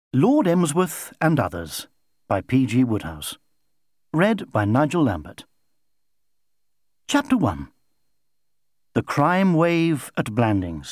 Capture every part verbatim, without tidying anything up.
Lord Emsworth and Others by P G Wodehouse. Read by Nigel Lambert. Chapter one. The Crime Wave at Blandings.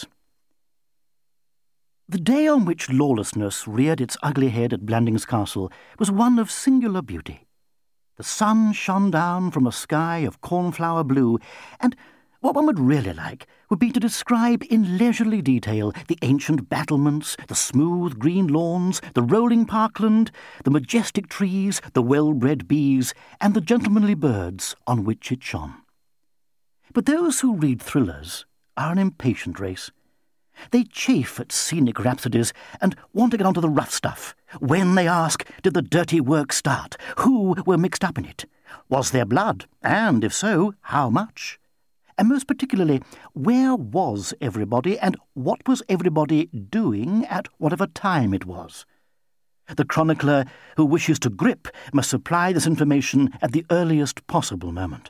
The day on which lawlessness reared its ugly head at Blandings Castle was one of singular beauty. The sun shone down from a sky of cornflower blue, and what one would really like would be to describe in leisurely detail the ancient battlements, the smooth green lawns, the rolling parkland, the majestic trees, the well-bred bees, and the gentlemanly birds on which it shone. But those who read thrillers are an impatient race. They chafe at scenic rhapsodies and want to get onto the rough stuff. When, they ask, did the dirty work start? Who were mixed up in it? Was there blood? And, if so, how much? And most particularly, where was everybody and what was everybody doing at whatever time it was? The chronicler who wishes to grip must supply this information at the earliest possible moment.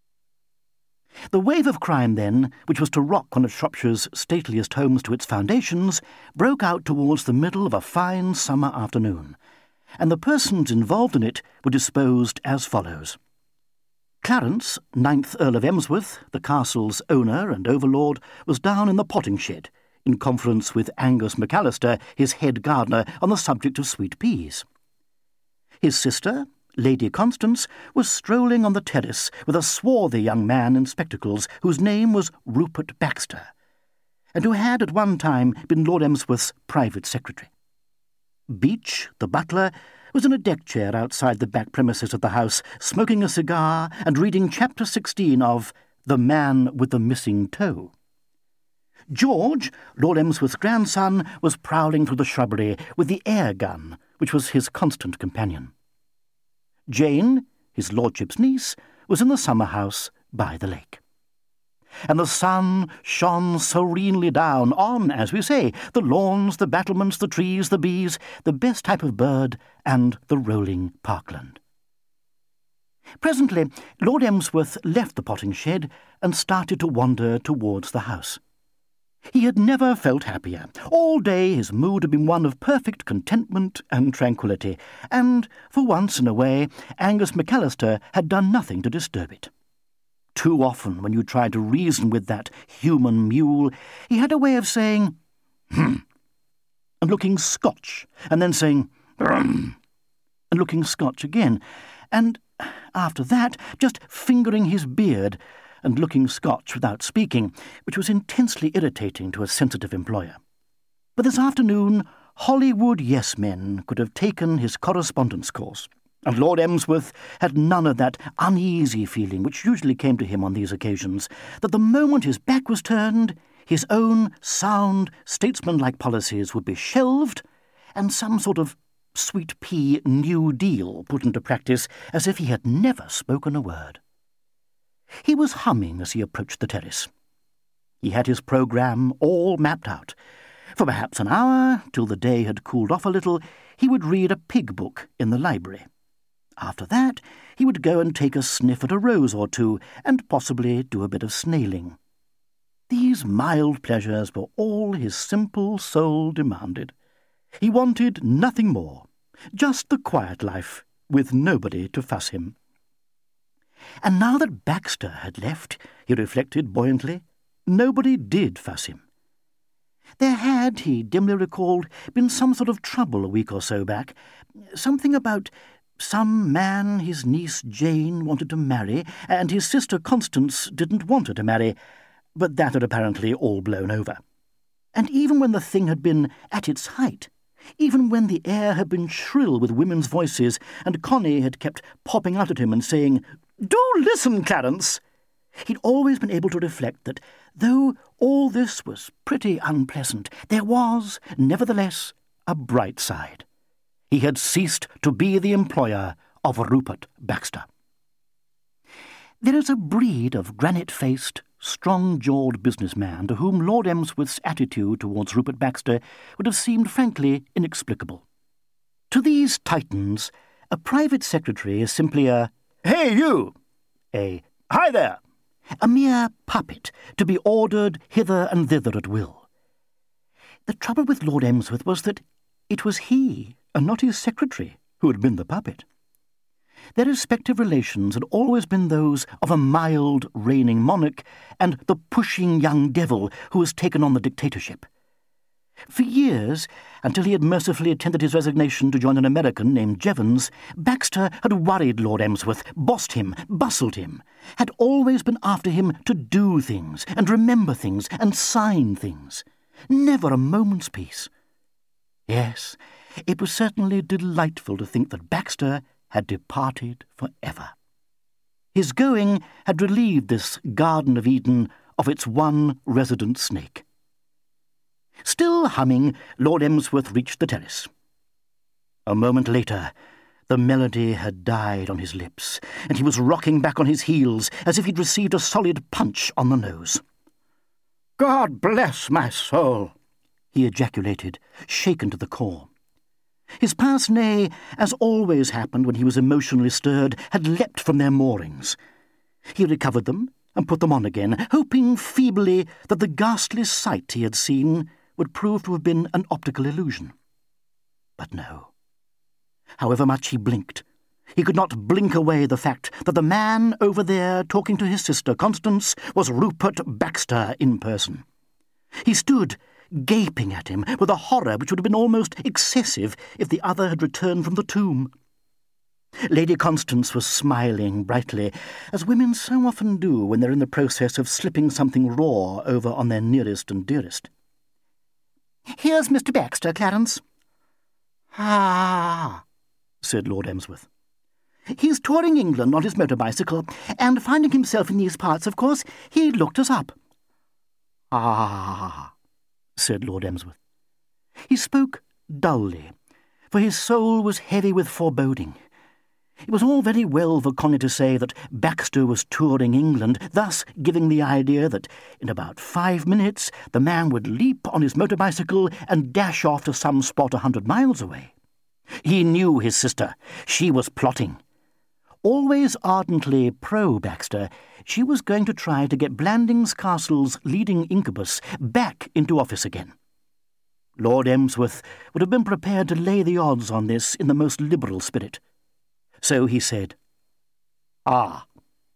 The wave of crime, then, which was to rock one of Shropshire's stateliest homes to its foundations, broke out towards the middle of a fine summer afternoon, and the persons involved in it were disposed as follows. Clarence, ninth Earl of Emsworth, the castle's owner and overlord, was down in the potting shed, in conference with Angus McAllister, his head gardener, on the subject of sweet peas. His sister, Lady Constance, was strolling on the terrace with a swarthy young man in spectacles whose name was Rupert Baxter, and who had at one time been Lord Emsworth's private secretary. Beach, the butler, was in a deck chair outside the back premises of the house, smoking a cigar and reading chapter sixteen of The Man with the Missing Toe. George, Lord Emsworth's grandson, was prowling through the shrubbery with the air gun, which was his constant companion. Jane, his lordship's niece, was in the summer house by the lake. And the sun shone serenely down on, as we say, the lawns, the battlements, the trees, the bees, the best type of bird, and the rolling parkland. Presently, Lord Emsworth left the potting shed and started to wander towards the house. He had never felt happier. All day his mood had been one of perfect contentment and tranquillity, and, for once in a way, Angus McAllister had done nothing to disturb it. Too often, when you tried to reason with that human mule, he had a way of saying, hmm, and looking Scotch, and then saying, um, and looking Scotch again, and, after that, just fingering his beard and looking Scotch without speaking, which was intensely irritating to a sensitive employer. But this afternoon, Hollywood yes-men could have taken his correspondence course, and Lord Emsworth had none of that uneasy feeling which usually came to him on these occasions, that the moment his back was turned, his own sound, statesmanlike policies would be shelved, and some sort of sweet pea New Deal put into practice as if he had never spoken a word. He was humming as he approached the terrace. He had his programme all mapped out. For perhaps an hour, till the day had cooled off a little, he would read a pig book in the library. After that, he would go and take a sniff at a rose or two, and possibly do a bit of snailing. These mild pleasures were all his simple soul demanded. He wanted nothing more, just the quiet life, with nobody to fuss him. And now that Baxter had left, he reflected buoyantly, nobody did fuss him. There had, he dimly recalled, been some sort of trouble a week or so back, something about some man his niece Jane wanted to marry, and his sister Constance didn't want her to marry, but that had apparently all blown over. And even when the thing had been at its height, even when the air had been shrill with women's voices, and Connie had kept popping out at him and saying, "Do listen, Clarence," he'd always been able to reflect that, though all this was pretty unpleasant, there was, nevertheless, a bright side. He had ceased to be the employer of Rupert Baxter. There is a breed of granite-faced, strong-jawed businessman to whom Lord Emsworth's attitude towards Rupert Baxter would have seemed frankly inexplicable. To these titans, a private secretary is simply a "Hey, you!" a "Hi there!" a mere puppet to be ordered hither and thither at will. The trouble with Lord Emsworth was that It was he, and not his secretary, who had been the puppet. Their respective relations had always been those of a mild, reigning monarch and the pushing young devil who was taken on the dictatorship. For years, until he had mercifully tendered his resignation to join an American named Jevons, Baxter had worried Lord Emsworth, bossed him, bustled him, had always been after him to do things and remember things and sign things. Never a moment's peace. Yes, it was certainly delightful to think that Baxter had departed for ever. His going had relieved this Garden of Eden of its one resident snake. Still humming, Lord Emsworth reached the terrace. A moment later, the melody had died on his lips, and he was rocking back on his heels as if he'd received a solid punch on the nose. "God bless my soul!" he ejaculated, shaken to the core. His pince-nez, as always happened when he was emotionally stirred, had leapt from their moorings. He recovered them and put them on again, hoping feebly that the ghastly sight he had seen would prove to have been an optical illusion. But no. However much he blinked, he could not blink away the fact that the man over there talking to his sister Constance was Rupert Baxter in person. He stood gaping at him with a horror which would have been almost excessive if the other had returned from the tomb. Lady Constance was smiling brightly, as women so often do when they're in the process of slipping something raw over on their nearest and dearest. "Here's Mister Baxter, Clarence." "Ah," said Lord Emsworth. "He's touring England on his motor bicycle, and finding himself in these parts, of course, he looked us up." "Ah," said Lord Emsworth. He spoke dully, for his soul was heavy with foreboding. It was all very well for Connie to say that Baxter was touring England, thus giving the idea that in about five minutes the man would leap on his motor bicycle and dash off to some spot a hundred miles away. He knew his sister. She was plotting. Always ardently pro-Baxter, she was going to try to get Blandings Castle's leading incubus back into office again. Lord Emsworth would have been prepared to lay the odds on this in the most liberal spirit. So he said, "Ah."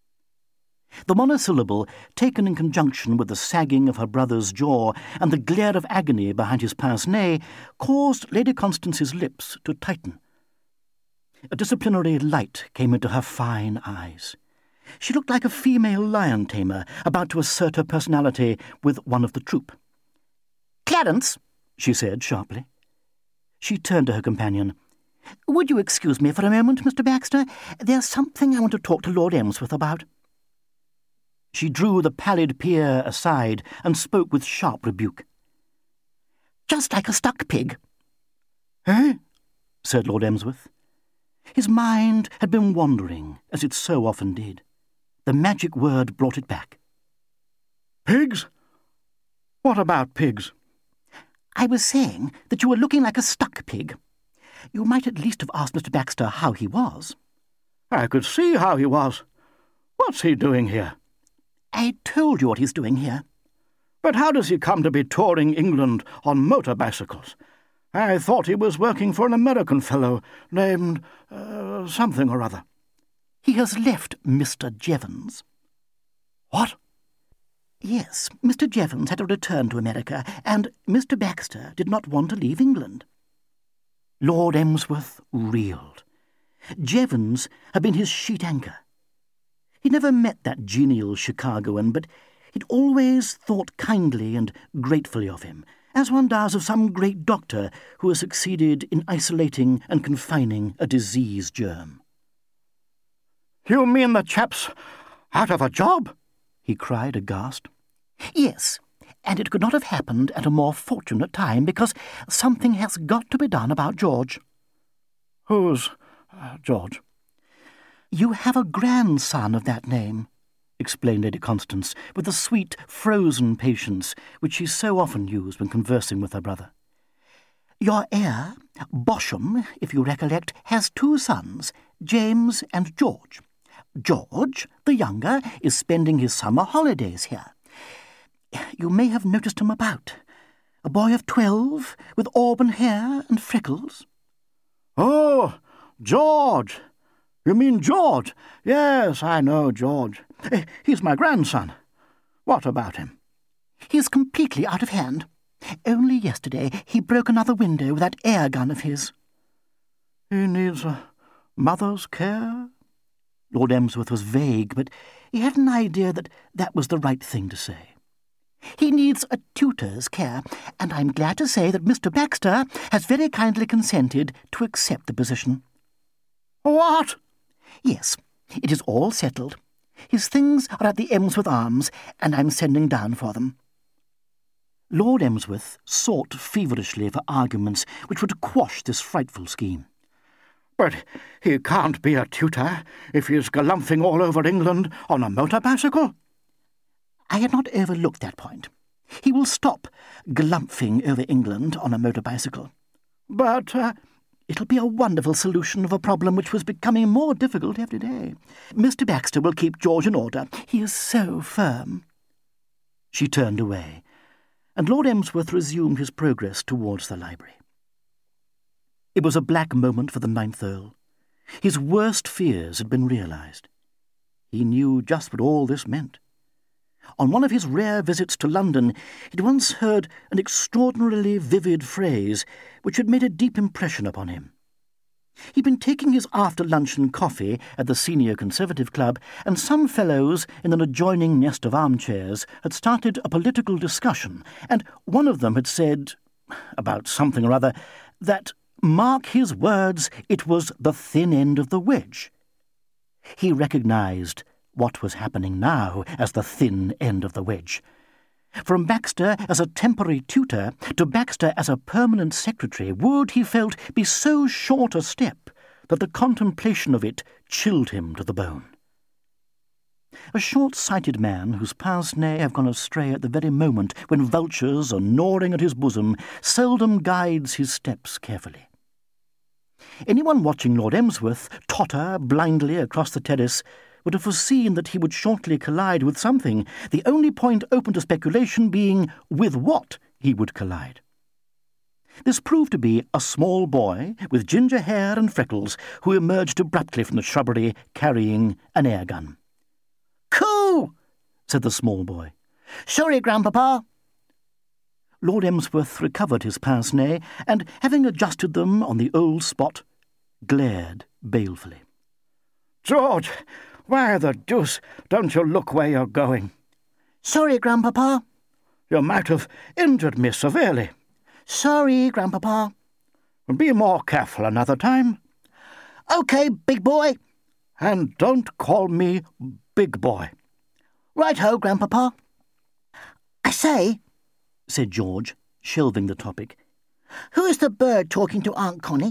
The monosyllable, taken in conjunction with the sagging of her brother's jaw and the glare of agony behind his pince-nez, caused Lady Constance's lips to tighten. A disciplinary light came into her fine eyes. She looked like a female lion-tamer about to assert her personality with one of the troop. "Clarence," she said sharply. She turned to her companion. "Would you excuse me for a moment, Mister Baxter? There's something I want to talk to Lord Emsworth about." She drew the pallid peer aside and spoke with sharp rebuke. "Just like a stuck pig." "Eh?" said Lord Emsworth. His mind had been wandering, as it so often did. The magic word brought it back. "Pigs? What about pigs?" "I was saying that you were looking like a stuck pig. You might at least have asked Mister Baxter how he was." "I could see how he was. What's he doing here?" "I told you what he's doing here." "But how does he come to be touring England on motor bicycles? I thought he was working for an American fellow named uh, something or other." "He has left Mister Jevons." "What?" "Yes, Mister Jevons had to return to America, and Mister Baxter did not want to leave England." Lord Emsworth reeled. Jevons had been his sheet anchor. He'd never met that genial Chicagoan, but he'd always thought kindly and gratefully of him, as one does of some great doctor who has succeeded in isolating and confining a disease germ. "You mean the chap's out of a job?" he cried aghast. "Yes, and it could not have happened at a more fortunate time, because something has got to be done about George." "Who's uh, George?" "You have a grandson of that name," explained Lady Constance, with the sweet, frozen patience which she so often used when conversing with her brother. "Your heir, Bosham, if you recollect, has two sons, James and George. George, the younger, is spending his summer holidays here. You may have noticed him about. A boy of twelve, with auburn hair and freckles. Oh, George! You mean George? Yes, I know George. He's my grandson. What about him? He's completely out of hand. Only yesterday he broke another window with that air gun of his. He needs a mother's care? Lord Emsworth was vague, but he had an idea that that was the right thing to say. He needs a tutor's care, and I'm glad to say that Mister Baxter has very kindly consented to accept the position. What? Yes, it is all settled. His things are at the Emsworth Arms, and I'm sending down for them. Lord Emsworth sought feverishly for arguments which would quash this frightful scheme. But he can't be a tutor if he's galumphing all over England on a motor bicycle. I had not overlooked that point. He will stop galumphing over England on a motor bicycle. But uh, it'll be a wonderful solution of a problem which was becoming more difficult every day. Mister Baxter will keep George in order. He is so firm. She turned away, and Lord Emsworth resumed his progress towards the library. It was a black moment for the Ninth Earl. His worst fears had been realised. He knew just what all this meant. On one of his rare visits to London, he'd once heard an extraordinarily vivid phrase which had made a deep impression upon him. He'd been taking his after-luncheon coffee at the Senior Conservative Club, and some fellows in an adjoining nest of armchairs had started a political discussion, and one of them had said, about something or other, that, mark his words, it was the thin end of the wedge. He recognised what was happening now as the thin end of the wedge. From Baxter as a temporary tutor to Baxter as a permanent secretary would, he felt, be so short a step that the contemplation of it chilled him to the bone. A short-sighted man whose pince-nez have gone astray at the very moment when vultures are gnawing at his bosom seldom guides his steps carefully. Anyone watching Lord Emsworth totter blindly across the terrace would have foreseen that he would shortly collide with something, the only point open to speculation being with what he would collide. This proved to be a small boy with ginger hair and freckles who emerged abruptly from the shrubbery carrying an air gun. "Coo!" said the small boy. "Sorry, Grandpapa." Lord Emsworth recovered his pince-nez and, having adjusted them on the old spot, glared balefully. "George, why the deuce don't you look where you're going?" "Sorry, Grandpapa." "You might have injured me severely." "Sorry, Grandpapa." "Be more careful another time." "OK, big boy." "And don't call me big boy." "Right-ho, Grandpapa." "I say," said George, shelving the topic, "who is the bird talking to Aunt Connie?"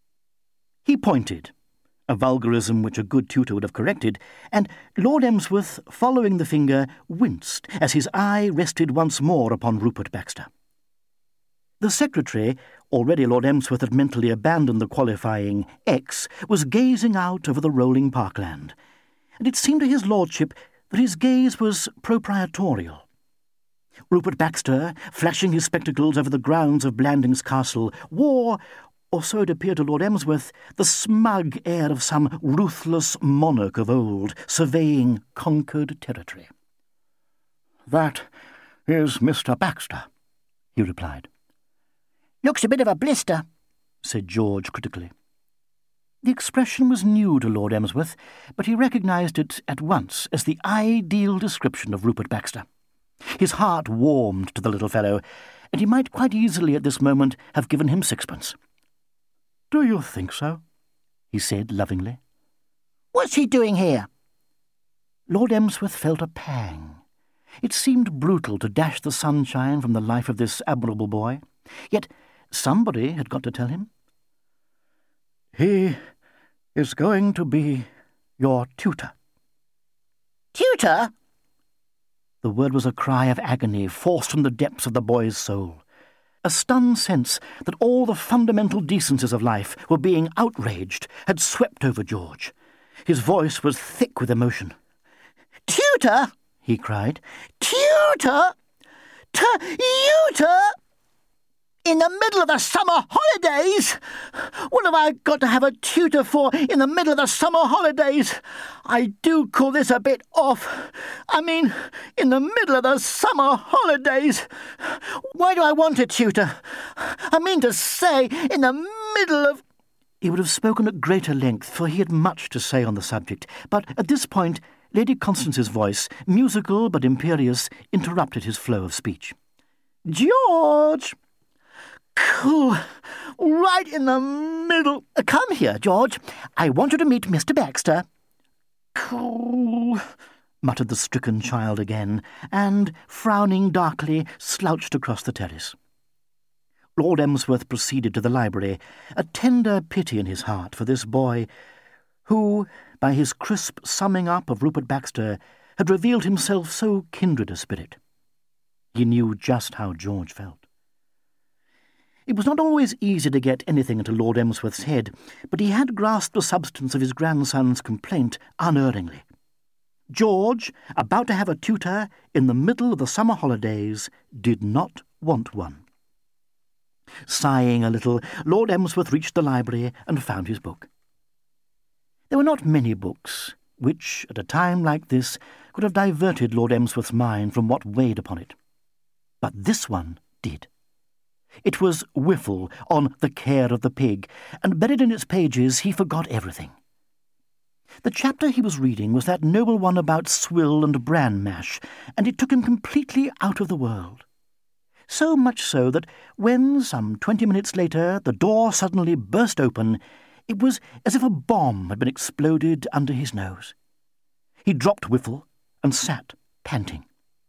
He pointed, a vulgarism which a good tutor would have corrected, and Lord Emsworth, following the finger, winced as his eye rested once more upon Rupert Baxter. The secretary, already Lord Emsworth had mentally abandoned the qualifying X, was gazing out over the rolling parkland, and it seemed to his lordship that his gaze was proprietorial. Rupert Baxter, flashing his spectacles over the grounds of Blandings Castle, wore, or so it appeared to Lord Emsworth, the smug air of some ruthless monarch of old, surveying conquered territory. "That is Mister Baxter," he replied. "Looks a bit of a blister," said George critically. The expression was new to Lord Emsworth, but he recognised it at once as the ideal description of Rupert Baxter. His heart warmed to the little fellow, and he might quite easily at this moment have given him sixpence. "Do you think so?" he said lovingly. "What's he doing here?" Lord Emsworth felt a pang. It seemed brutal to dash the sunshine from the life of this admirable boy, yet somebody had got to tell him. "He is going to be your tutor." "Tutor?" The word was a cry of agony forced from the depths of the boy's soul. A stunned sense that all the fundamental decencies of life were being outraged had swept over George. His voice was thick with emotion. "Tutor?" he cried. "Tutor? Tutor?" In the middle of the summer holidays? What have I got to have a tutor for in the middle of the summer holidays? I do call this a bit off. I mean, in the middle of the summer holidays. Why do I want a tutor? I mean to say, in the middle of... He would have spoken at greater length, for he had much to say on the subject, but at this point Lady Constance's voice, musical but imperious, interrupted his flow of speech. George! Cool. Right in the middle. Come here, George. I want you to meet Mister Baxter. Cool, muttered the stricken child again, and, frowning darkly, slouched across the terrace. Lord Emsworth proceeded to the library, a tender pity in his heart for this boy who, by his crisp summing up of Rupert Baxter, had revealed himself so kindred a spirit. He knew just how George felt. It was not always easy to get anything into Lord Emsworth's head, but he had grasped the substance of his grandson's complaint unerringly. George, about to have a tutor in the middle of the summer holidays, did not want one. Sighing a little, Lord Emsworth reached the library and found his book. There were not many books which, at a time like this, could have diverted Lord Emsworth's mind from what weighed upon it. But this one did. It was Whiffle on The Care of the Pig, and buried in its pages he forgot everything. The chapter he was reading was that noble one about swill and bran mash, and it took him completely out of the world. So much so that when, some twenty minutes later, the door suddenly burst open, it was as if a bomb had been exploded under his nose. He dropped Whiffle and sat, panting.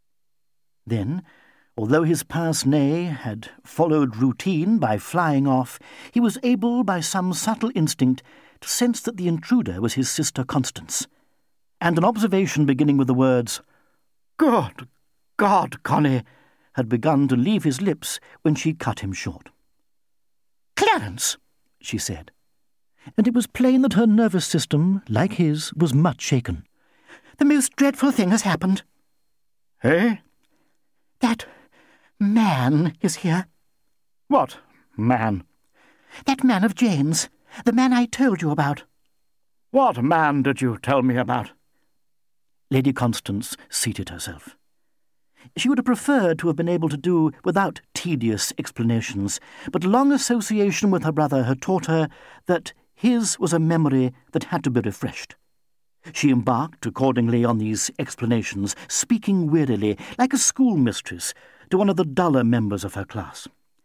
Then, although his pince-nez had followed routine by flying off, he was able, by some subtle instinct, to sense that the intruder was his sister Constance, and an observation beginning with the words, "Good God, Connie," had begun to leave his lips when she cut him short. "Clarence," she said, and it was plain that her nervous system, like his, was much shaken. "The most dreadful thing has happened." Eh? "That man is here." What man? "That man of Jane's. The man I told you about." What man did you tell me about?" Lady Constance seated herself. She would have preferred to have been able to do without tedious explanations, but long association with her brother had taught her that his was a memory that had to be refreshed. She embarked accordingly on these explanations, speaking wearily, like a schoolmistress, to one of the duller members of her class.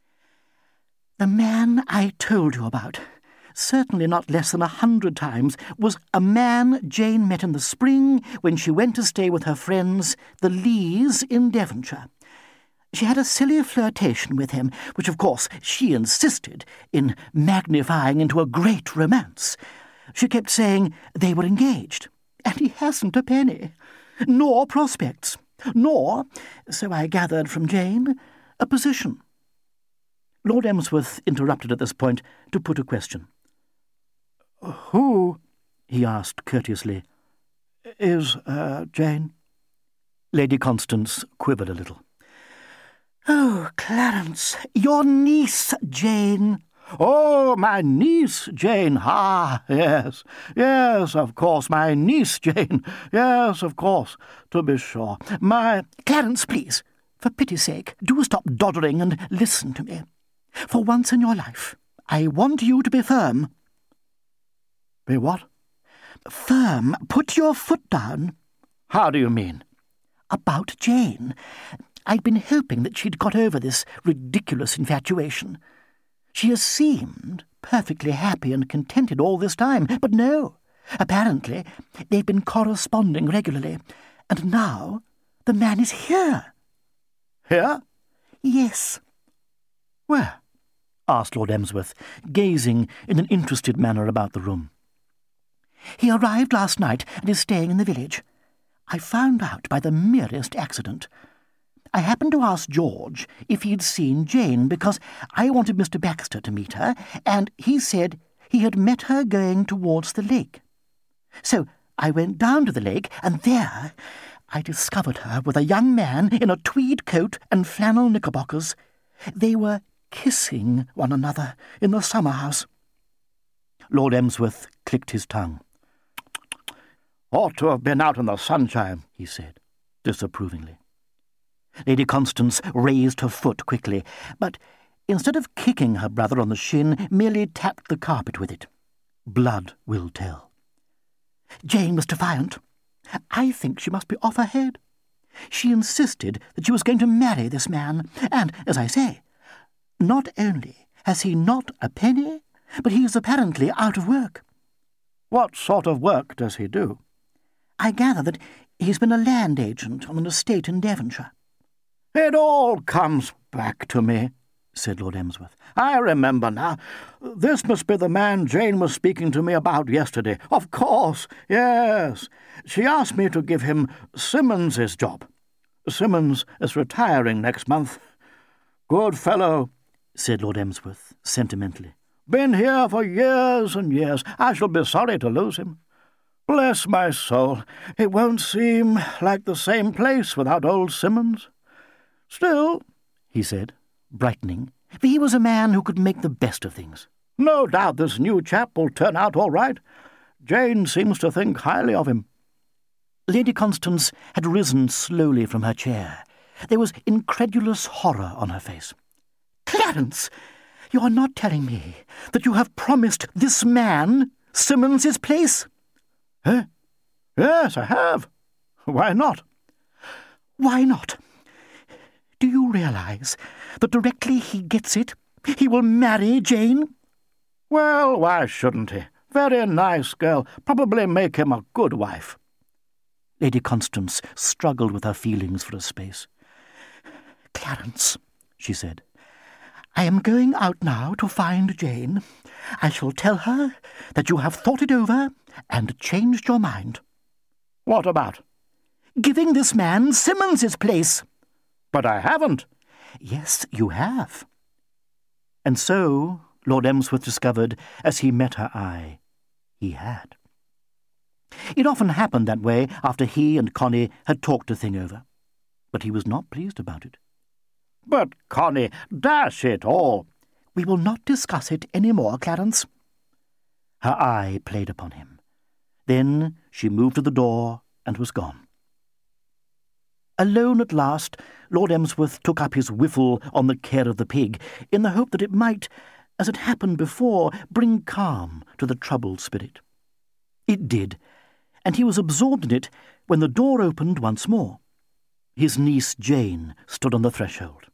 "The man I told you about, certainly not less than a hundred times, was a man Jane met in the spring when she went to stay with her friends, the Lees, in Devonshire. She had a silly flirtation with him, which of course she insisted in magnifying into a great romance. She kept saying they were engaged, and he hasn't a penny, nor prospects, nor, so I gathered from Jane, a position." Lord Emsworth interrupted at this point to put a question. "Who," he asked courteously, "is, uh, Jane?" Lady Constance quivered a little. "Oh, Clarence, your niece, Jane." "Oh, my niece, Jane. Ah, yes, yes, of course, my niece, Jane. Yes, of course, to be sure. My—" "Clarence, please, for pity's sake, do stop doddering and listen to me. For once in your life, I want you to be firm." "Be what?" "Firm. Put your foot down." "How do you mean?" "About Jane. I'd been hoping that she'd got over this ridiculous infatuation. She has seemed perfectly happy and contented all this time, but no. Apparently, they've been corresponding regularly, and now the man is here." "Here?" "Yes." "Where?" asked Lord Emsworth, gazing in an interested manner about the room. "He arrived last night and is staying in the village. I found out by the merest accident. I happened to ask George if he'd seen Jane, because I wanted Mister Baxter to meet her, and he said he had met her going towards the lake. So I went down to the lake, and there I discovered her with a young man in a tweed coat and flannel knickerbockers. They were kissing one another in the summer-house. Lord Emsworth clicked his tongue. Ought to have been out in the sunshine, he said, disapprovingly. Lady Constance raised her foot quickly, but instead of kicking her brother on the shin, merely tapped the carpet with it. Blood will tell. Jane was defiant. I think she must be off her head. She insisted that she was going to marry this man, and, as I say, not only has he not a penny, but he is apparently out of work. What sort of work does he do? I gather that he's been a land agent on an estate in Devonshire. It all comes back to me, said Lord Emsworth. I remember now. This must be the man Jane was speaking to me about yesterday. Of course, yes. She asked me to give him Simmons's job. Simmons is retiring next month. Good fellow, said Lord Emsworth sentimentally. Been here for years and years. I shall be sorry to lose him. Bless my soul, it won't seem like the same place without old Simmons. Still, he said, brightening, for he was a man who could make the best of things. No doubt this new chap will turn out all right. Jane seems to think highly of him. Lady Constance had risen slowly from her chair. There was incredulous horror on her face. Clarence, you are not telling me that you have promised this man Simmons his place? Eh? Yes, I have. Why not? Why not? Do you realize that directly he gets it, he will marry Jane? Well, why shouldn't he? Very nice girl. Probably make him a good wife. Lady Constance struggled with her feelings for a space. Clarence, she said, I am going out now to find Jane. I shall tell her that you have thought it over and changed your mind. What about? Giving this man Simmons's place. But I haven't. Yes, you have. And so, Lord Emsworth discovered, as he met her eye, he had. It often happened that way after he and Connie had talked the thing over, but he was not pleased about it. But, Connie, dash it all. We will not discuss it any more, Clarence. Her eye played upon him. Then she moved to the door and was gone. Alone at last, Lord Emsworth took up his whiffle on the care of the pig, in the hope that it might, as had happened before, bring calm to the troubled spirit. It did, and he was absorbed in it when the door opened once more. His niece Jane stood on the threshold.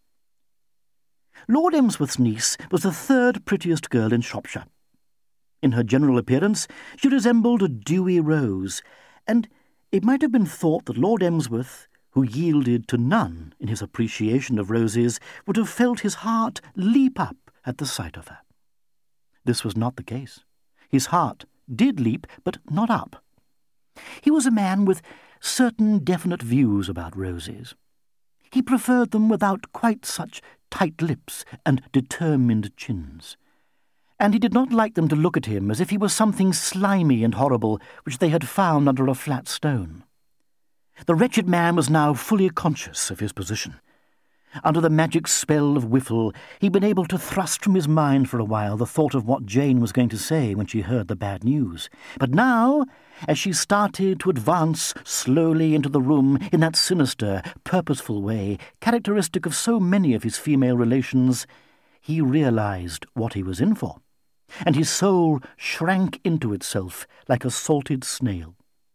Lord Emsworth's niece was the third prettiest girl in Shropshire. In her general appearance, she resembled a dewy rose, and it might have been thought that Lord Emsworth, who yielded to none in his appreciation of roses, would have felt his heart leap up at the sight of her. This was not the case. His heart did leap, but not up. He was a man with certain definite views about roses. He preferred them without quite such tight lips and determined chins. And he did not like them to look at him as if he was something slimy and horrible which they had found under a flat stone. The wretched man was now fully conscious of his position. Under the magic spell of Whiffle, he'd been able to thrust from his mind for a while the thought of what Jane was going to say when she heard the bad news. But now, as she started to advance slowly into the room in that sinister, purposeful way, characteristic of so many of his female relations, he realized what he was in for, and his soul shrank into itself like a salted snail.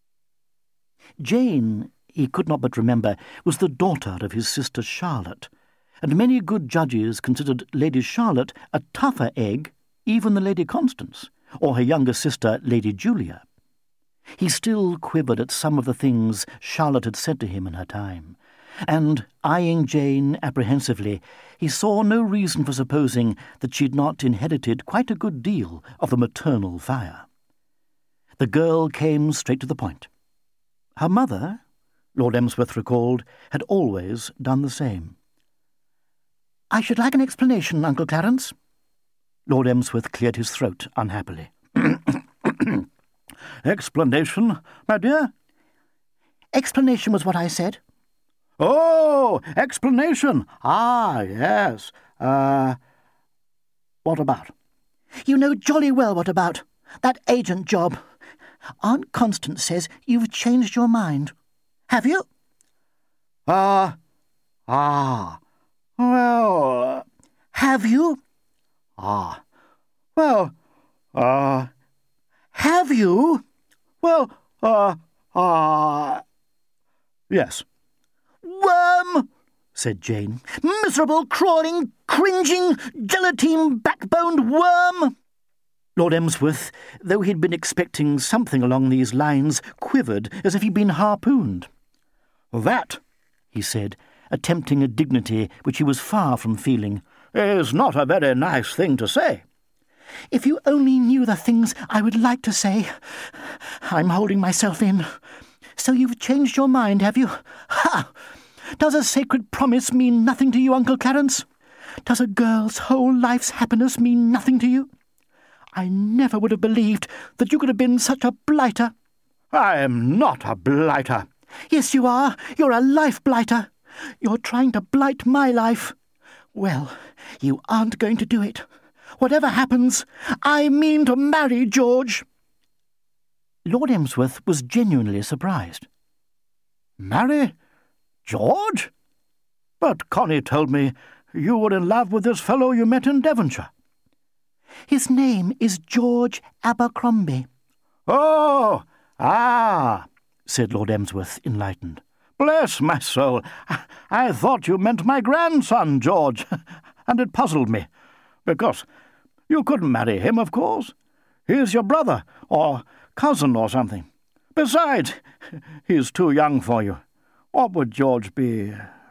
Jane, he could not but remember, was the daughter of his sister Charlotte, and many good judges considered Lady Charlotte a tougher egg even than Lady Constance, or her younger sister Lady Julia. He still quivered at some of the things Charlotte had said to him in her time, and, eyeing Jane apprehensively, he saw no reason for supposing that she had not inherited quite a good deal of the maternal fire. The girl came straight to the point. Her mother, Lord Emsworth recalled, had always done the same. "I should like an explanation, Uncle Clarence." Lord Emsworth cleared his throat unhappily. "Explanation, my dear?" "Explanation was what I said." "Oh, explanation. Ah, yes. Uh, What about? You know jolly well what about. That agent job. Aunt Constance says you've changed your mind. Have you? Ah, uh, ah, well... Uh, have you? Ah, well, uh... have you? Well, uh, uh... yes. Worm, said Jane. Miserable, crawling, cringing, gelatine-backboned worm. Lord Emsworth, though he'd been expecting something along these lines, quivered as if he'd been harpooned. That, he said, attempting a dignity which he was far from feeling, is not a very nice thing to say. If you only knew the things I would like to say. I'm holding myself in. So you've changed your mind, have you? Ha! Does a sacred promise mean nothing to you, Uncle Clarence? Does a girl's whole life's happiness mean nothing to you? I never would have believed that you could have been such a blighter. I am not a blighter. Yes, you are. You're a life blighter. You're trying to blight my life. Well, you aren't going to do it. Whatever happens, I mean to marry George. Lord Emsworth was genuinely surprised. Marry George? But Connie told me you were in love with this fellow you met in Devonshire. His name is George Abercrombie. Oh, ah, said Lord Emsworth, enlightened. Bless my soul, I thought you meant my grandson, George, and it puzzled me, because you couldn't marry him, of course. He's your brother, or cousin or something. Besides, he's too young for you. What would George be?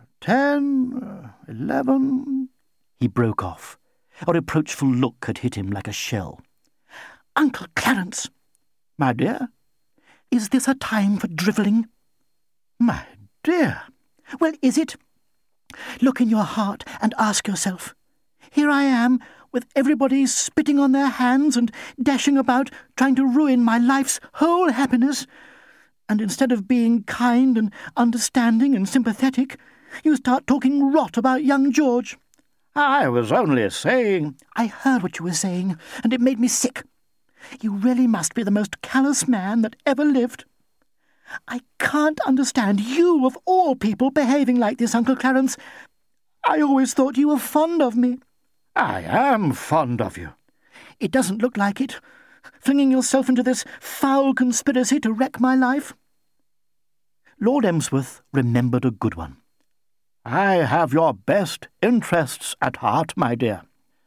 Ten? Eleven? He broke off. A reproachful look had hit him like a shell. Uncle Clarence! My dear? Is this a time for drivelling? My dear! Well, is it? Look in your heart and ask yourself. Here I am, with everybody spitting on their hands and dashing about, trying to ruin my life's whole happiness. And instead of being kind and understanding and sympathetic, you start talking rot about young George. I was only saying... I heard what you were saying, and it made me sick. You really must be the most callous man that ever lived. I can't understand you, of all people, behaving like this, Uncle Clarence. I always thought you were fond of me. I am fond of you. It doesn't look like it. Flinging yourself into this foul conspiracy to wreck my life. Lord Emsworth remembered a good one. I have your best interests at heart, my dear.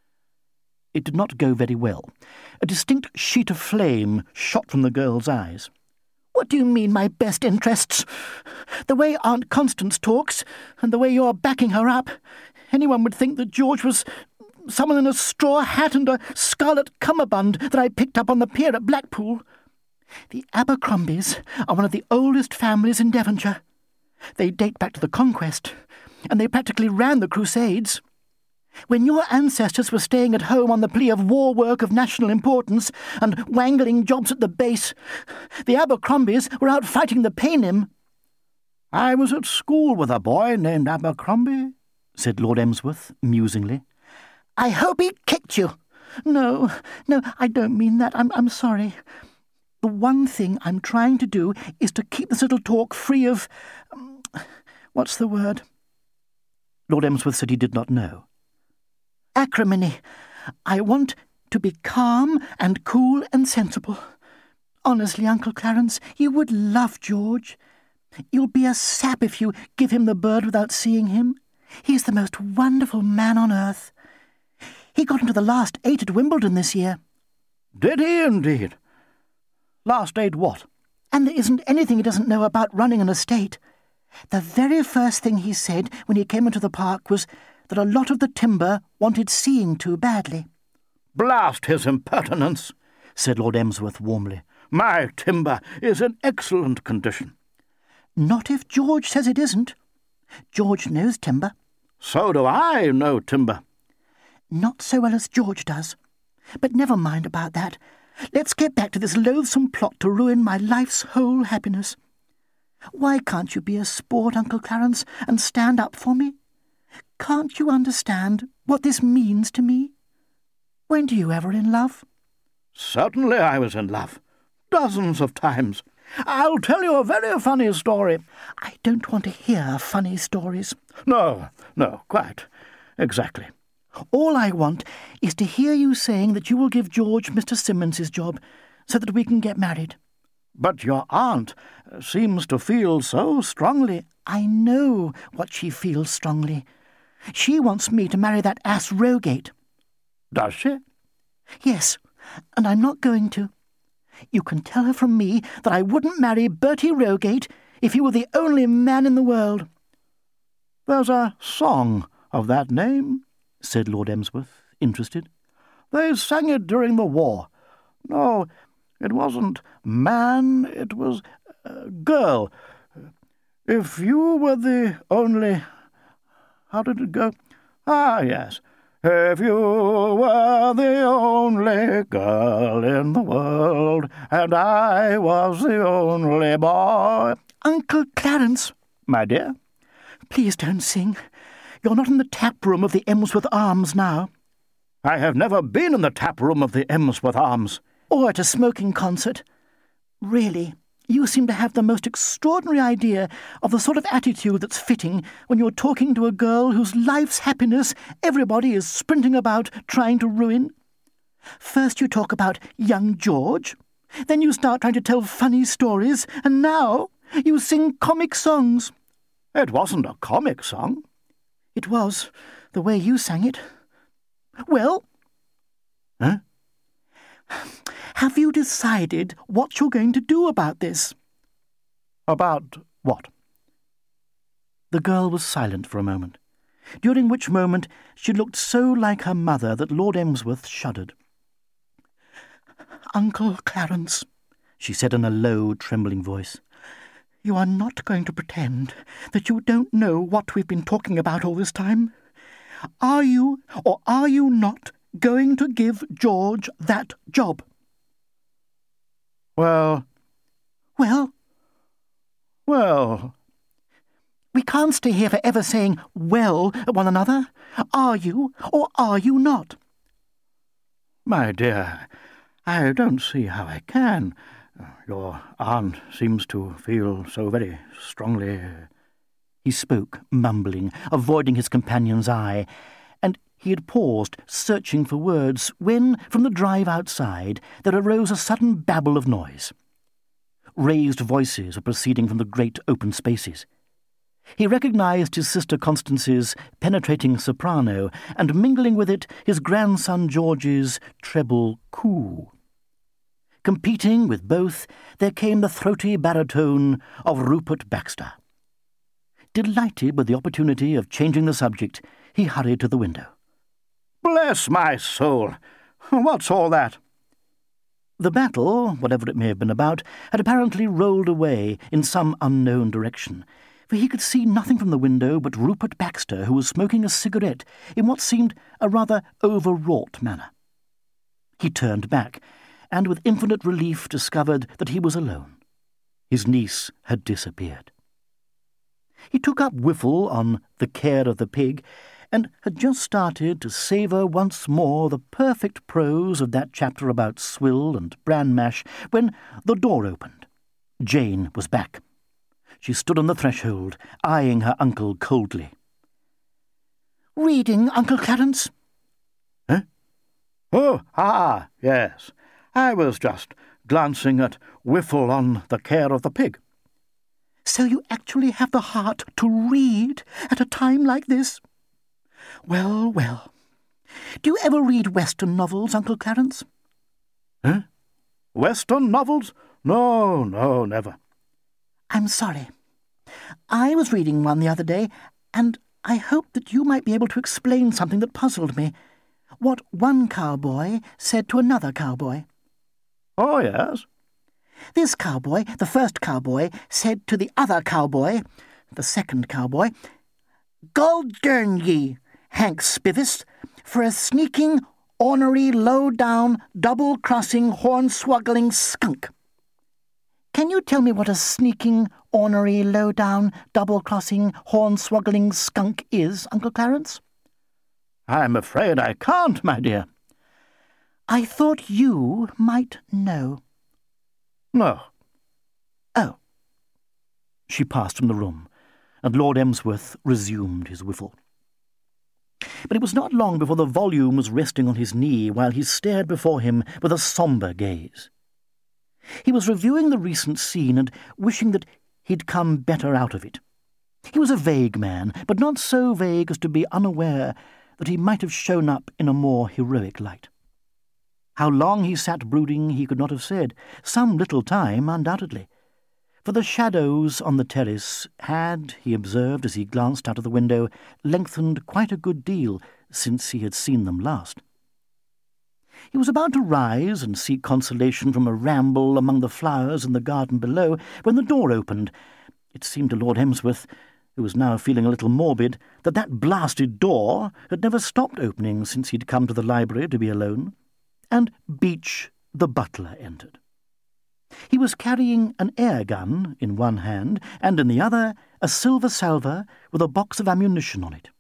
It did not go very well. A distinct sheet of flame shot from the girl's eyes. What do you mean, my best interests? The way Aunt Constance talks, and the way you're backing her up, anyone would think that George was someone in a straw hat and a scarlet cummerbund that I picked up on the pier at Blackpool. The Abercrombies are one of the oldest families in Devonshire. They date back to the Conquest, and they practically ran the Crusades. When your ancestors were staying at home on the plea of war work of national importance and wangling jobs at the base, the Abercrombies were out fighting the Paynim. I was at school with a boy named Abercrombie, said Lord Emsworth musingly. I hope he kicked you. No, no, I don't mean that. I'm, I'm sorry. The one thing I'm trying to do is to keep this little talk free of... Um, what's the word? Lord Emsworth said he did not know. Acrimony. I want to be calm and cool and sensible. Honestly, Uncle Clarence, you would love George. You'll be a sap if you give him the bird without seeing him. He's the most wonderful man on earth. He got into the last eight at Wimbledon this year. Did he indeed? Last eight what? And there isn't anything he doesn't know about running an estate. The very first thing he said when he came into the park was that a lot of the timber wanted seeing to badly. Blast his impertinence, said Lord Emsworth warmly. My timber is in excellent condition. Not if George says it isn't. George knows timber. So do I know timber. Not so well as George does. But never mind about that. Let's get back to this loathsome plot to ruin my life's whole happiness. Why can't you be a sport, Uncle Clarence, and stand up for me? Can't you understand what this means to me? Weren't you ever in love? Certainly I was in love. Dozens of times. I'll tell you a very funny story. I don't want to hear funny stories. No, no, quite. Exactly. All I want is to hear you saying that you will give George Mister Simmons's job so that we can get married. But your aunt seems to feel so strongly. I know what she feels strongly. She wants me to marry that ass Rogate. Does she? Yes, and I'm not going to. You can tell her from me that I wouldn't marry Bertie Rogate if he were the only man in the world. There's a song of that name, said Lord Emsworth, interested. They sang it during the war. No, it wasn't man, it was uh, girl. If you were the only... How did it go? Ah, yes. If you were the only girl in the world, and I was the only boy... Uncle Clarence. My dear? Please don't sing. You're not in the tap room of the Emsworth Arms now. I have never been in the tap room of the Emsworth Arms. Or at a smoking concert. Really, you seem to have the most extraordinary idea of the sort of attitude that's fitting when you're talking to a girl whose life's happiness everybody is sprinting about trying to ruin. First you talk about young George, then you start trying to tell funny stories, and now you sing comic songs. It wasn't a comic song. It was, the way you sang it. Well? Huh? Have you decided what you're going to do about this? About what? The girl was silent for a moment, during which moment she looked so like her mother that Lord Emsworth shuddered. Uncle Clarence, she said in a low, trembling voice, you are not going to pretend that you don't know what we've been talking about all this time? Are you, or are you not, going to give George that job? Well... Well? Well... We can't stay here forever saying, well, at one another. Are you, or are you not? My dear, I don't see how I can. Your aunt seems to feel so very strongly... He spoke, mumbling, avoiding his companion's eye, and he had paused, searching for words, when, from the drive outside, there arose a sudden babble of noise. Raised voices were proceeding from the great open spaces. He recognised his sister Constance's penetrating soprano, and mingling with it his grandson George's treble coo. Competing with both, there came the throaty baritone of Rupert Baxter. Delighted with the opportunity of changing the subject, he hurried to the window. Bless my soul! What's all that? The battle, whatever it may have been about, had apparently rolled away in some unknown direction, for he could see nothing from the window but Rupert Baxter, who was smoking a cigarette in what seemed a rather overwrought manner. He turned back, and with infinite relief discovered that he was alone. His niece had disappeared. He took up Whiffle on The Care of the Pig, and had just started to savour once more the perfect prose of that chapter about swill and bran mash, when the door opened. Jane was back. She stood on the threshold, eyeing her uncle coldly. "Reading, Uncle Clarence?" Huh? Oh, ah, yes. I was just glancing at Whiffle on The Care of the Pig. So you actually have the heart to read at a time like this? Well, well. Do you ever read Western novels, Uncle Clarence? Huh? Western novels? No, no, never. I'm sorry. I was reading one the other day, and I hoped that you might be able to explain something that puzzled me. What one cowboy said to another cowboy. Oh, yes? This cowboy, the first cowboy, said to the other cowboy, the second cowboy, "God darn ye, Hank Spivvis, for a sneaking, ornery, low-down, double-crossing, horn-swoggling skunk." Can you tell me what a sneaking, ornery, low-down, double-crossing, horn-swoggling skunk is, Uncle Clarence? I'm afraid I can't, my dear. I thought you might know. No. Oh. She passed from the room, and Lord Emsworth resumed his whiffle. But it was not long before the volume was resting on his knee while he stared before him with a sombre gaze. He was reviewing the recent scene and wishing that he'd come better out of it. He was a vague man, but not so vague as to be unaware that he might have shown up in a more heroic light. How long he sat brooding he could not have said, some little time undoubtedly, for the shadows on the terrace had, he observed as he glanced out of the window, lengthened quite a good deal since he had seen them last. He was about to rise and seek consolation from a ramble among the flowers in the garden below when the door opened. It seemed to Lord Emsworth, who was now feeling a little morbid, that that blasted door had never stopped opening since he'd come to the library to be alone, and Beach, the butler, entered. He was carrying an air gun in one hand, and in the other a silver salver with a box of ammunition on it.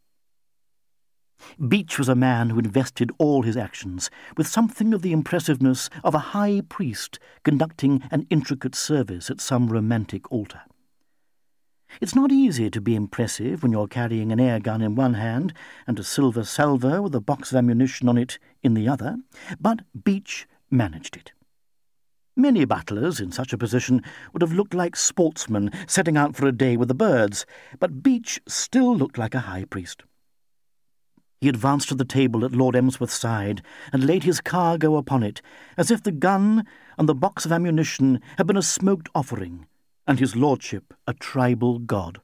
Beach was a man who invested all his actions with something of the impressiveness of a high priest conducting an intricate service at some romantic altar. It's not easy to be impressive when you're carrying an air gun in one hand and a silver salver with a box of ammunition on it in the other, but Beach managed it. Many butlers in such a position would have looked like sportsmen setting out for a day with the birds, but Beach still looked like a high priest. He advanced to the table at Lord Emsworth's side and laid his cargo upon it, as if the gun and the box of ammunition had been a smoked offering, and his lordship a tribal god.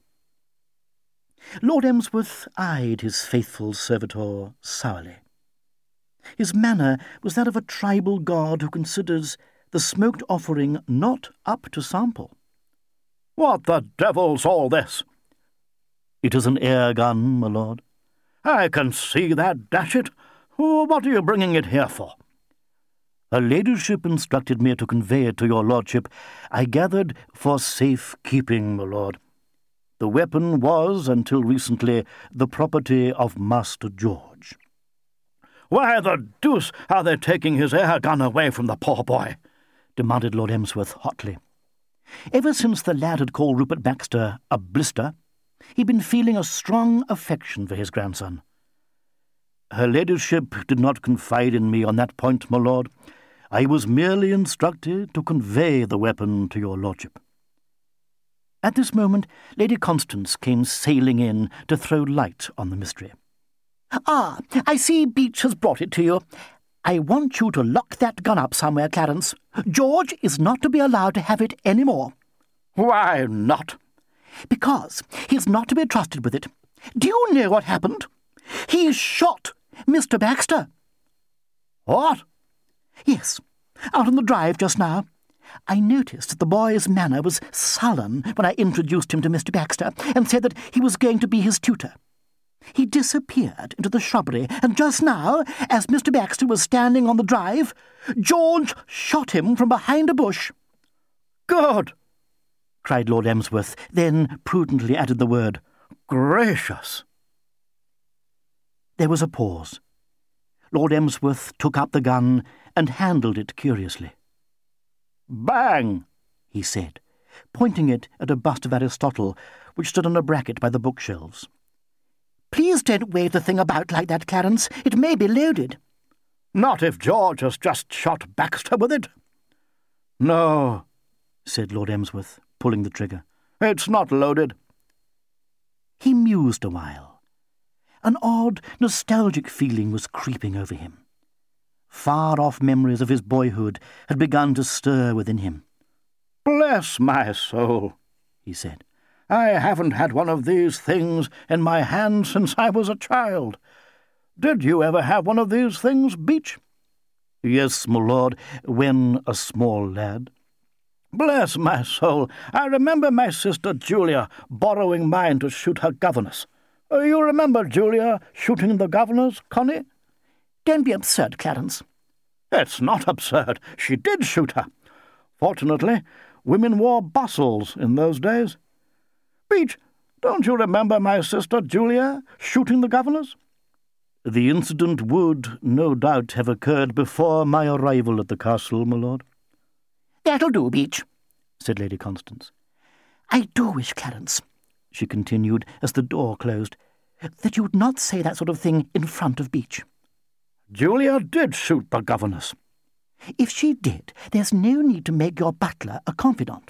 Lord Emsworth eyed his faithful servitor sourly. His manner was that of a tribal god who considers the smoked offering not up to sample. "What the devil's all this?" "It is an air gun, my lord." "I can see that, dash it. What are you bringing it here for?" "Her ladyship instructed me to convey it to your lordship. I gathered for safe keeping, my lord. The weapon was, until recently, the property of Master George." "Why the deuce are they taking his air gun away from the poor boy?" demanded Lord Emsworth hotly. Ever since the lad had called Rupert Baxter a blister, he'd been feeling a strong affection for his grandson. "Her ladyship did not confide in me on that point, my lord. I was merely instructed to convey the weapon to your lordship." At this moment, Lady Constance came sailing in to throw light on the mystery. "Ah, I see Beach has brought it to you. I want you to lock that gun up somewhere, Clarence. George is not to be allowed to have it any more." "Why not?" "Because he's not to be trusted with it. Do you know what happened? He shot Mister Baxter." "What?" "Yes, out on the drive just now. I noticed that the boy's manner was sullen when I introduced him to Mister Baxter and said that he was going to be his tutor. He disappeared into the shrubbery, and just now, as Mister Baxter was standing on the drive, George shot him from behind a bush." "Good!" cried Lord Emsworth, then prudently added the word, "Gracious!" There was a pause. Lord Emsworth took up the gun and handled it curiously. "Bang!" he said, pointing it at a bust of Aristotle which stood on a bracket by the bookshelves. "Please don't wave the thing about like that, Clarence. It may be loaded." "Not if George has just shot Baxter with it." "No," said Lord Emsworth, pulling the trigger. "It's not loaded." He mused a while. An odd, nostalgic feeling was creeping over him. Far-off memories of his boyhood had begun to stir within him. "Bless my soul," he said. "I haven't had one of these things in my hand since I was a child. Did you ever have one of these things, Beach?" "Yes, my lord, when a small lad." "Bless my soul, I remember my sister Julia borrowing mine to shoot her governess. You remember Julia shooting the governess, Connie?" "Don't be absurd, Clarence." "It's not absurd. She did shoot her. Fortunately, women wore bustles in those days. Beach, don't you remember my sister Julia shooting the governess?" The incident would, no doubt, have occurred before my arrival at the castle, my lord. That'll do, Beech, said Lady Constance. I do wish, Clarence, she continued as the door closed, that you would not say that sort of thing in front of Beech. Julia did shoot the governess. If she did, there's no need to make your butler a confidant.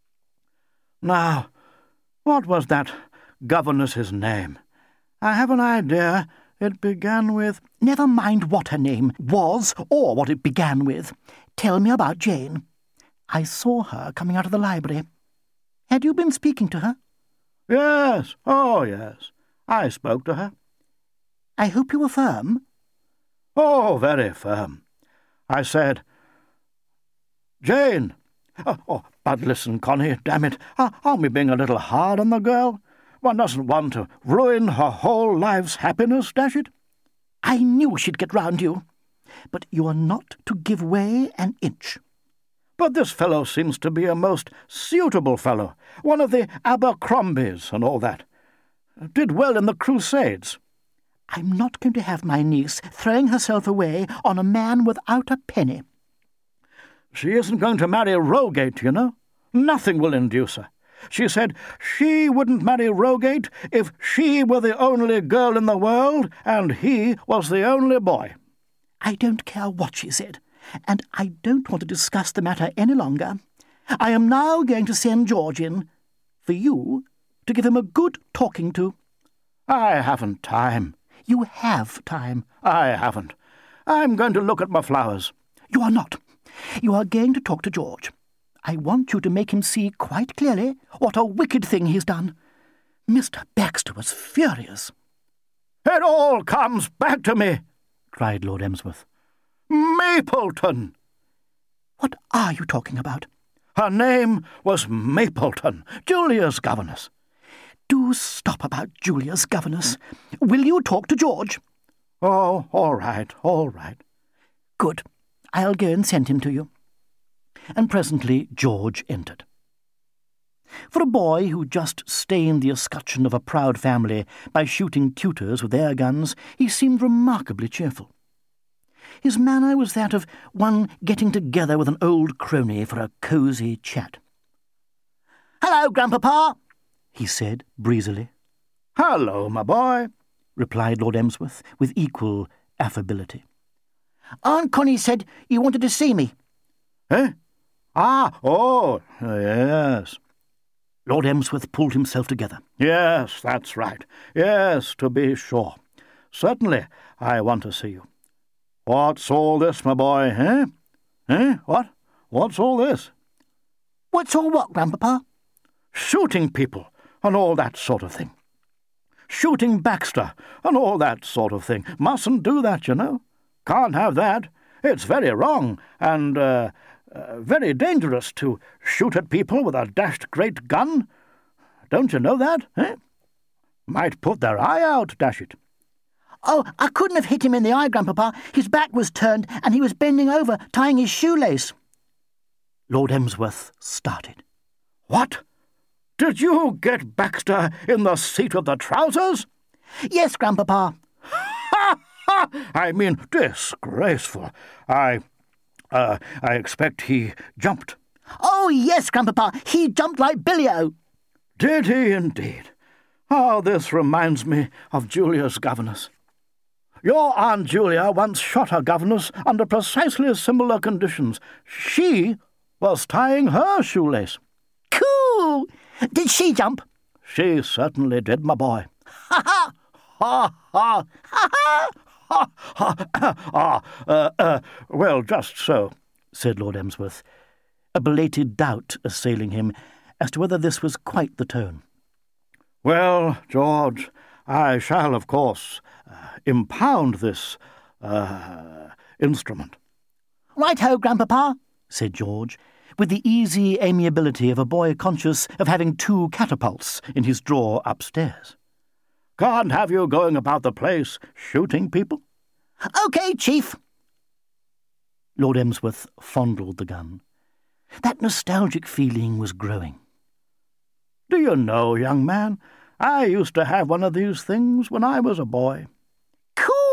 Now, what was that governess's name? I have an idea it began with... Never mind what her name was or what it began with. Tell me about Jane. I saw her coming out of the library. Had you been speaking to her? Yes, oh yes. I spoke to her. I hope you were firm. Oh, very firm. I said, Jane... Oh, oh, but listen, Connie, damn it, aren't we being a little hard on the girl? One doesn't want to ruin her whole life's happiness, dash it. I knew she'd get round you, but you are not to give way an inch. But this fellow seems to be a most suitable fellow, one of the Abercrombies and all that. Did well in the Crusades. I'm not going to have my niece throwing herself away on a man without a penny. She isn't going to marry Rogate, you know. Nothing will induce her. She said she wouldn't marry Rogate if she were the only girl in the world and he was the only boy. I don't care what she said, and I don't want to discuss the matter any longer. I am now going to send George in, for you, to give him a good talking to. I haven't time. You have time. I haven't. I'm going to look at my flowers. You are not. You are going to talk to George. I want you to make him see quite clearly what a wicked thing he's done. Mister Baxter was furious. It all comes back to me, cried Lord Emsworth. Mapleton! What are you talking about? Her name was Mapleton, Julia's governess. Do stop about Julia's governess. Will you talk to George? Oh, all right, all right. Good. I'll go and send him to you. And presently George entered. For a boy who just stained the escutcheon of a proud family by shooting tutors with air guns, he seemed remarkably cheerful. His manner was that of one getting together with an old crony for a cosy chat. "Hello, Grandpapa," he said breezily. "Hello, my boy," replied Lord Emsworth with equal affability. "Aunt Connie said you wanted to see me." Eh? Ah, oh, yes. Lord Emsworth pulled himself together. Yes, that's right. Yes, to be sure. Certainly, I want to see you. What's all this, my boy, eh? Eh? What? What's all this? What's all what, Grandpapa? Shooting people and all that sort of thing. Shooting Baxter and all that sort of thing. Mustn't do that, you know. Can't have that. It's very wrong and uh, uh, very dangerous to shoot at people with a dashed great gun. Don't you know that, eh? Might put their eye out, dash it. Oh, I couldn't have hit him in the eye, Grandpapa. His back was turned and he was bending over, tying his shoelace. Lord Emsworth started. What? Did you get Baxter in the seat of the trousers? Yes, Grandpapa. Ha! Ha! I mean, disgraceful. I, uh, I expect he jumped. Oh, yes, Grandpapa. He jumped like Billy-O. Did he indeed? Oh, this reminds me of Julia's governess. Your Aunt Julia once shot her governess under precisely similar conditions. She was tying her shoelace. Cool! Did she jump? She certainly did, my boy. Ha ha! Ha ha! Ha ha! Ha ha! Ah, uh, uh, well, just so, said Lord Emsworth, a belated doubt assailing him as to whether this was quite the tone. Well, George, I shall, of course, uh, impound this, uh, instrument. Right-ho, Grandpapa, said George, with the easy amiability of a boy conscious of having two catapults in his drawer upstairs. Can't have you going about the place shooting people? OK, Chief. Lord Emsworth fondled the gun. That nostalgic feeling was growing. Do you know, young man, I used to have one of these things when I was a boy. Cool!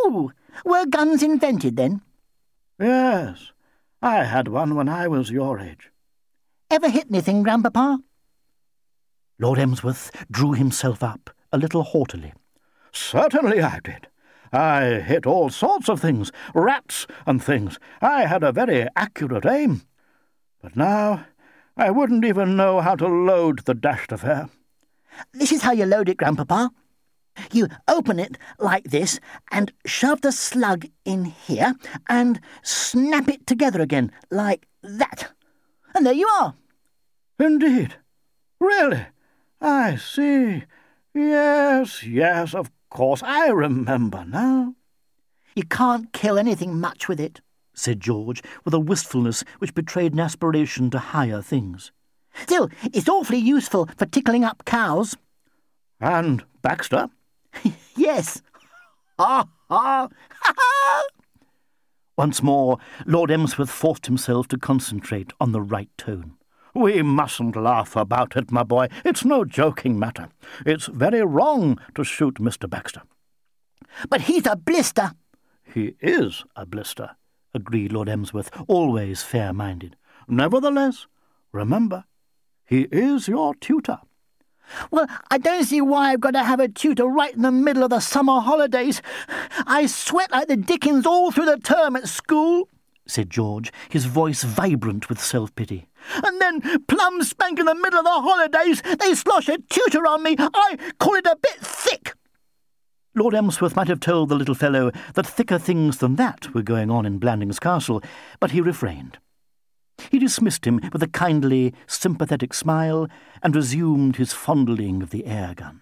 Oh, were guns invented then? Yes, I had one when I was your age. Ever hit anything, Grandpapa? Lord Emsworth drew himself up a little haughtily. Certainly I did. I hit all sorts of things, rats and things. I had a very accurate aim. But now I wouldn't even know how to load the dashed affair. This is how you load it, Grandpapa. You open it like this and shove the slug in here and snap it together again like that. And there you are. Indeed. Really? I see. Yes, yes, of course. I remember now. You can't kill anything much with it, said George, with a wistfulness which betrayed an aspiration to higher things. Still, it's awfully useful for tickling up cows. And Baxter? Yes. Ha, ha, ha, ha. Once more, Lord Emsworth forced himself to concentrate on the right tone. We mustn't laugh about it, my boy. It's no joking matter. It's very wrong to shoot Mister Baxter. But he's a blister. He is a blister, agreed Lord Emsworth, always fair-minded. Nevertheless, remember, he is your tutor. Well, I don't see why I've got to have a tutor right in the middle of the summer holidays. I sweat like the dickens all through the term at school, said George, his voice vibrant with self-pity. And then, plumb spank in the middle of the holidays, they slosh a tutor on me. I call it a bit thick. Lord Emsworth might have told the little fellow that thicker things than that were going on in Blandings Castle, but he refrained. He dismissed him with a kindly, sympathetic smile and resumed his fondling of the air gun.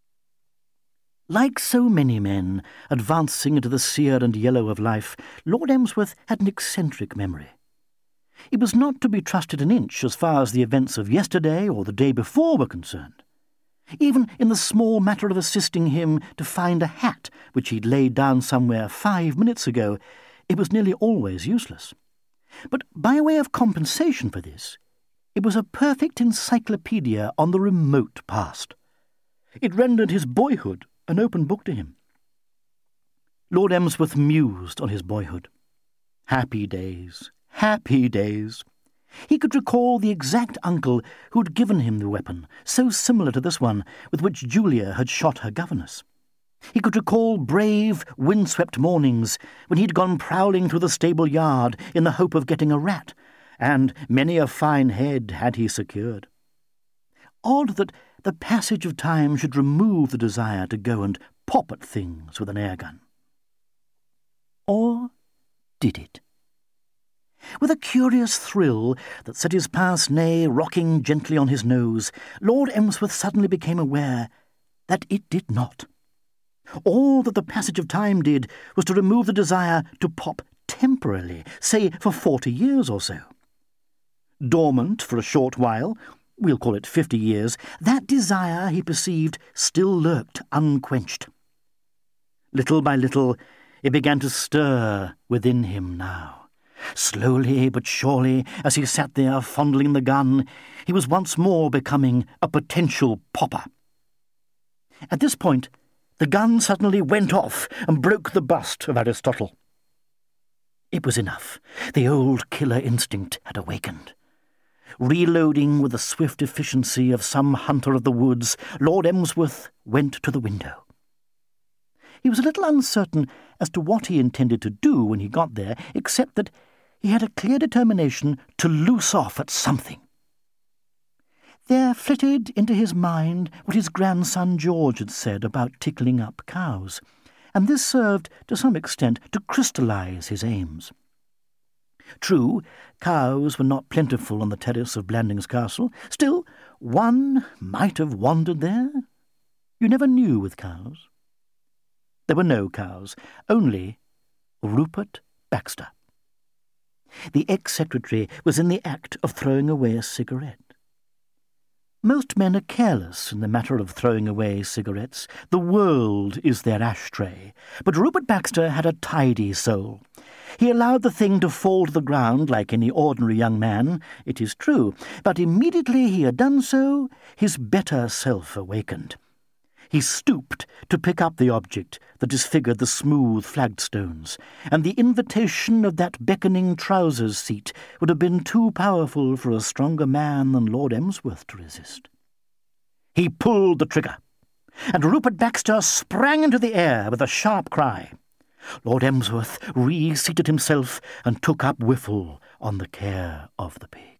Like so many men advancing into the sear and yellow of life, Lord Emsworth had an eccentric memory. It was not to be trusted an inch as far as the events of yesterday or the day before were concerned. Even in the small matter of assisting him to find a hat which he'd laid down somewhere five minutes ago, it was nearly always useless. But by way of compensation for this, it was a perfect encyclopedia on the remote past. It rendered his boyhood an open book to him. Lord Emsworth mused on his boyhood. Happy days, happy days. He could recall the exact uncle who'd given him the weapon, so similar to this one with which Julia had shot her governess. He could recall brave, windswept mornings when he'd gone prowling through the stable yard in the hope of getting a rat, and many a fine head had he secured. Odd that the passage of time should remove the desire to go and pop at things with an air gun. Or did it? With a curious thrill that set his pince-nez rocking gently on his nose, Lord Emsworth suddenly became aware that it did not. All that the passage of time did was to remove the desire to pop temporarily, say for forty years or so. Dormant for a short while, we'll call it fifty years, that desire, he perceived, still lurked unquenched. Little by little, it began to stir within him now. Slowly but surely, as he sat there fondling the gun, he was once more becoming a potential popper. At this point, the gun suddenly went off and broke the bust of Aristotle. It was enough. The old killer instinct had awakened. Reloading with the swift efficiency of some hunter of the woods, Lord Emsworth went to the window. He was a little uncertain as to what he intended to do when he got there, except that he had a clear determination to loose off at something. There flitted into his mind what his grandson George had said about tickling up cows, and this served to some extent to crystallize his aims. True, cows were not plentiful on the terrace of Blandings Castle. Still, one might have wandered there. You never knew with cows. There were no cows, only Rupert Baxter. The ex-secretary was in the act of throwing away a cigarette. Most men are careless in the matter of throwing away cigarettes. The world is their ashtray. But Rupert Baxter had a tidy soul. He allowed the thing to fall to the ground like any ordinary young man, it is true, but immediately he had done so, his better self awakened. He stooped to pick up the object that disfigured the smooth flagstones, and the invitation of that beckoning trousers seat would have been too powerful for a stronger man than Lord Emsworth to resist. He pulled the trigger, and Rupert Baxter sprang into the air with a sharp cry. Lord Emsworth reseated himself and took up Whiffle on the care of the pig.